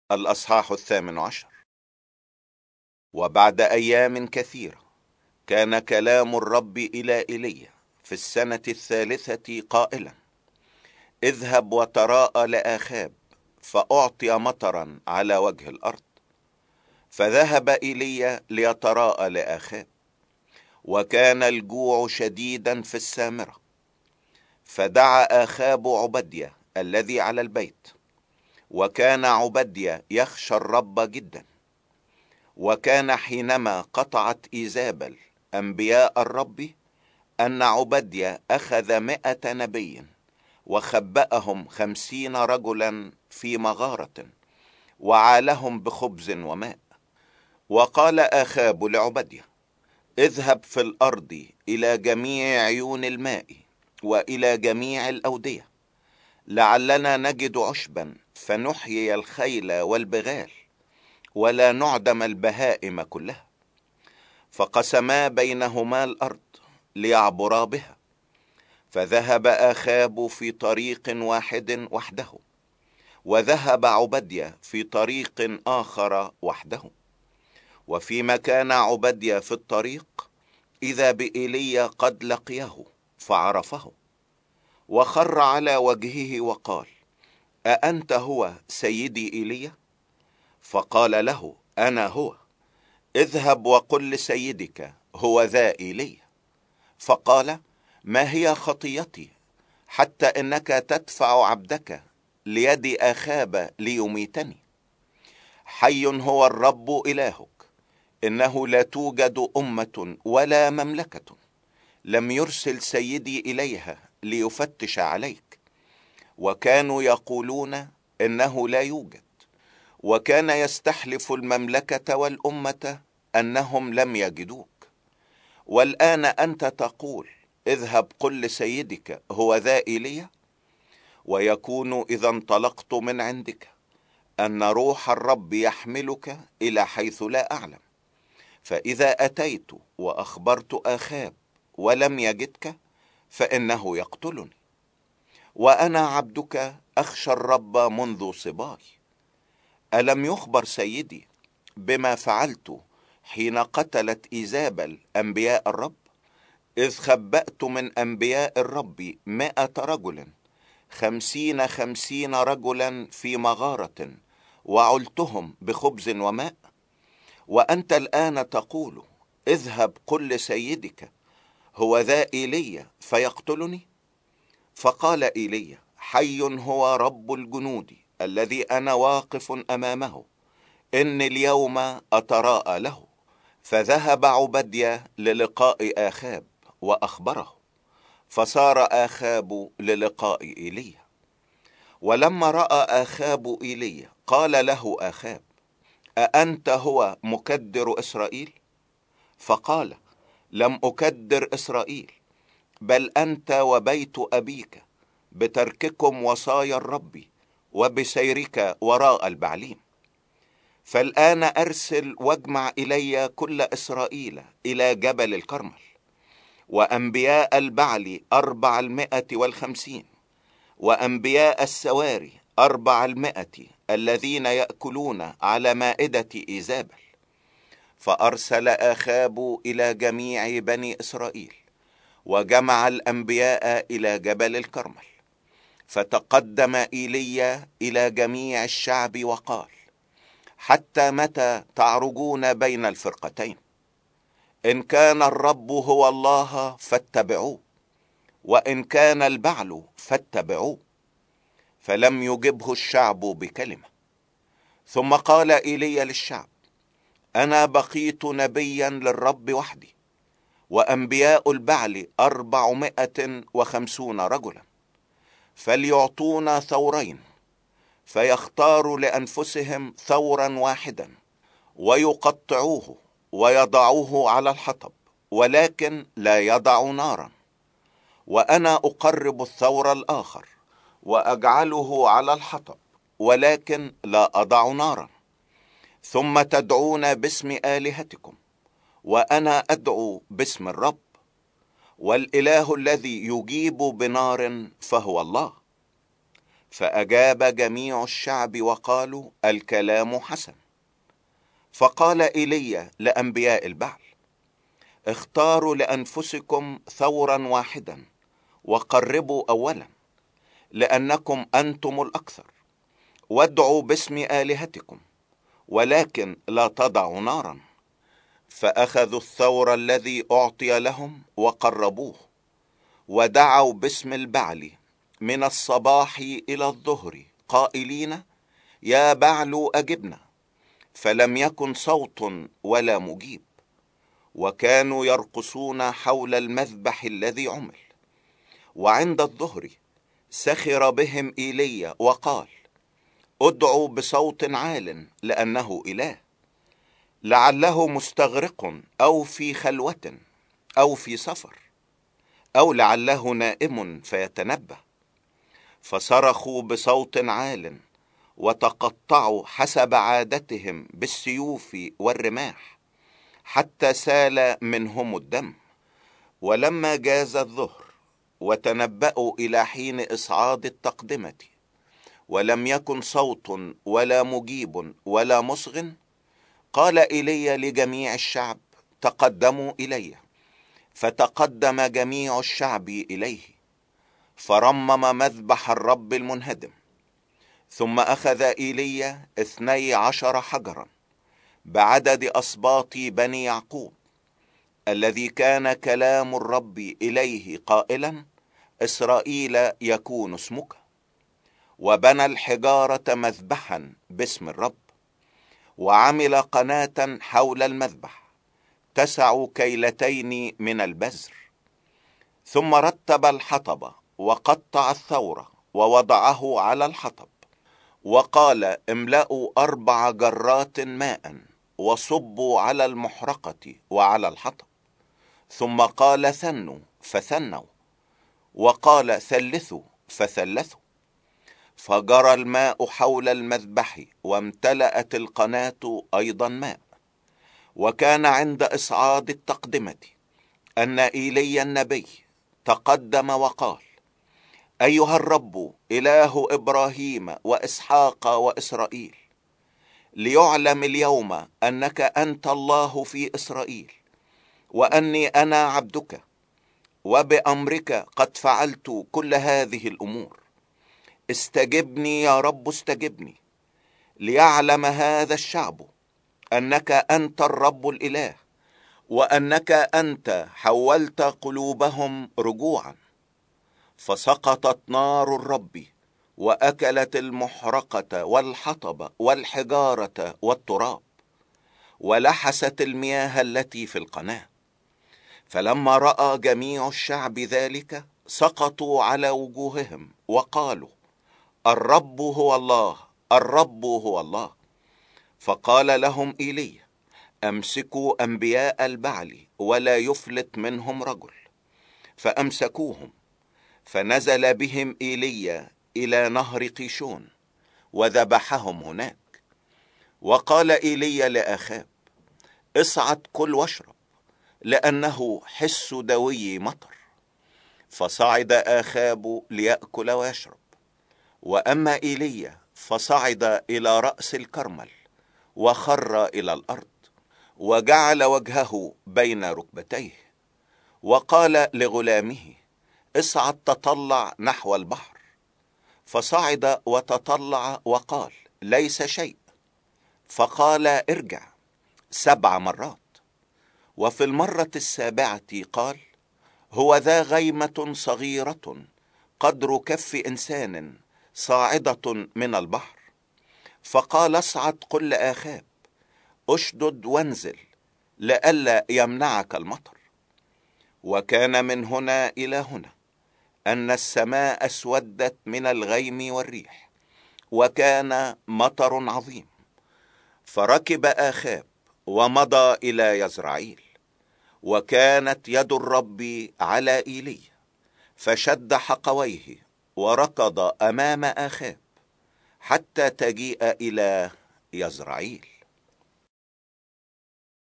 الأصحاح 18. وبعد أيام كثيرة كان كلام الرب إلى إيليا في السنة 3 قائلا: اذهب وتراءى لآخاب فأعطي مطرا على وجه الأرض. فذهب إيليا ليتراءى لآخاب، وكان الجوع شديدا في السامرة. فدعا آخاب عبدية الذي على البيت، وكان عبدية يخشى الرب جدا. وكان حينما قطعت إيزابل أنبياء الرب أن عبدية أخذ 100 نبي وخبأهم 50 رجلا في مغارة، وعالهم بخبز وماء. وقال آخاب لعبدية: اذهب في الأرض إلى جميع عيون الماء وإلى جميع الأودية، لعلنا نجد عشبا فنحيي الخيل والبغال ولا نعدم البهائم كلها. فقسما بينهما الأرض ليعبرا بها. فذهب آخاب في طريق واحد وحده، وذهب عبدية في طريق آخر وحده. وفيما كان عبدية في الطريق إذا بإيليا قد لقيه فعرفه، وخر على وجهه وقال: أأنت هو سيدي إيليا؟ فقال له: أنا هو. اذهب وقل لسيدك هو ذا إيليا. فقال: ما هي خطيتي حتى إنك تدفع عبدك ليد آخاب ليميتني؟ حي هو الرب إلهك، إنه لا توجد أمة ولا مملكة لم يرسل سيدي إليها ليفتش عليك. وكانوا يقولون إنه لا يوجد، وكان يستحلف المملكة والأمة أنهم لم يجدوك. والآن أنت تقول: اذهب قل لسيدك هو ذا إيليا. ويكون إذا انطلقت من عندك أن روح الرب يحملك إلى حيث لا أعلم. فإذا أتيت وأخبرت آخاب ولم يجدك فإنه يقتلني، وأنا عبدك أخشى الرب منذ صباي. ألم يخبر سيدي بما فعلت حين قتلت إيزابل أنبياء الرب؟ إذ خبأت من أنبياء الرب 100 رجل 50 رجلا في مغارة، وعلتهم بخبز وماء. وأنت الآن تقول: اذهب قل لسيدك هو ذا إيليا فيقتلني. فقال إيليا: حي هو رب الجنود الذي أنا واقف أمامه، إني اليوم أتراءى له. فذهب عبدية للقاء آخاب وأخبره، فصار آخاب للقاء إيليا. ولما رأى آخاب إيليا قال له آخاب: أأنت هو مكدر إسرائيل؟ فقال: لم أكدر إسرائيل، بل أنت وبيت أبيك بترككم وصايا الرب وبسيرك وراء البعليم. فالآن أرسل واجمع إلي كل إسرائيل إلى جبل الكرمل، وأنبياء البعل 450، وأنبياء السواري 400 الذين يأكلون على مائدة إيزابل. فأرسل آخاب إلى جميع بني إسرائيل، وجمع الأنبياء إلى جبل الكرمل. فتقدم إيليا إلى جميع الشعب وقال: حتى متى تعرجون بين الفرقتين؟ إن كان الرب هو الله فاتبعوه، وإن كان البعل فاتبعوه. فلم يجبه الشعب بكلمة. ثم قال إيليا للشعب: أنا بقيت نبيا للرب وحدي، وأنبياء البعل 450 رجلا، فليعطونا ثورين، فيختاروا لأنفسهم ثورا واحدا ويقطعوه ويضعوه على الحطب، ولكن لا يضع نارا. وأنا أقرب الثور الآخر وأجعله على الحطب، ولكن لا أضع نارا. ثم تدعون باسم آلهتكم، وأنا أدعو باسم الرب، والإله الذي يجيب بنار فهو الله. فأجاب جميع الشعب وقالوا: الكلام حسن. فقال إيليا لأنبياء البعل: اختاروا لأنفسكم ثورا واحدا وقربوا أولا، لأنكم أنتم الأكثر، وادعوا باسم آلهتكم، ولكن لا تضعوا نارا. فأخذوا الثور الذي أعطي لهم وقربوه، ودعوا باسم البعل من الصباح إلى الظهر قائلين: يا بعل أجبنا. فلم يكن صوت ولا مجيب، وكانوا يرقصون حول المذبح الذي عمل. وعند الظهر سخر بهم إيليا وقال: ادعوا بصوت عال، لأنه إله، لعله مستغرق أو في خلوة أو في سفر، أو لعله نائم فيتنبه. فصرخوا بصوت عال، وتقطعوا حسب عادتهم بالسيوف والرماح، حتى سال منهم الدم. ولما جاز الظهر وتنبأوا إلى حين إصعاد التقدمة، ولم يكن صوت ولا مجيب ولا مصغ، قال إيليا لجميع الشعب: تقدموا إلي. فتقدم جميع الشعب إليه، فرمم مذبح الرب المنهدم. ثم أخذ إيليا 12 حجرا بعدد أسباط بني يعقوب، الذي كان كلام الرب إليه قائلا: إسرائيل يكون اسمك، وبنى الحجارة مذبحا باسم الرب، وعمل قناة حول المذبح تسع كيلتين من البزر. ثم رتب الحطب وقطع الثور ووضعه على الحطب، وقال: املأوا 4 جرات ماء وصبوا على المحرقة وعلى الحطب. ثم قال: ثنوا، فثنوا، وقال: ثلثوا، فثلثوا. فجرى الماء حول المذبح، وامتلأت القناة أيضا ماء. وكان عند إصعاد التقدمة أن إيليا النبي تقدم وقال: أيها الرب إله إبراهيم وإسحاق وإسرائيل، ليعلم اليوم أنك أنت الله في إسرائيل، وأني أنا عبدك، وبأمرك قد فعلت كل هذه الأمور. استجبني يا رب، استجبني، ليعلم هذا الشعب أنك أنت الرب الإله، وأنك أنت حولت قلوبهم رجوعا. فسقطت نار الرب وأكلت المحرقة والحطب والحجارة والتراب، ولحست المياه التي في القناة. فلما رأى جميع الشعب ذلك سقطوا على وجوههم وقالوا: الرب هو الله، الرب هو الله. فقال لهم إيليا: أمسكوا أنبياء البعل ولا يفلت منهم رجل. فأمسكوهم، فنزل بهم إيليا إلى نهر قيشون وذبحهم هناك. وقال إيليا لآخاب: اصعد كل واشرب، لأنه حس دوي مطر. فصعد آخاب ليأكل ويشرب، وأما إيليا فصعد إلى رأس الكرمل وخر إلى الأرض، وجعل وجهه بين ركبتيه، وقال لغلامه: اصعد تطلع نحو البحر. فصعد وتطلع وقال: ليس شيء. فقال: ارجع 7 مرات. وفي المرة 7 قال: هو ذا غيمة صغيرة قدر كف إنسان صاعدة من البحر. فقال: اصعد قل لآخاب: اشدد وانزل، لئلا يمنعك المطر. وكان من هنا إلى هنا أن السماء اسودت من الغيم والريح، وكان مطر عظيم. فركب آخاب ومضى إلى يزرعيل، وكانت يد الرب على إيليا، فشد حقويه وركض أمام آخاب حتى تجيء إلى يزرعيل.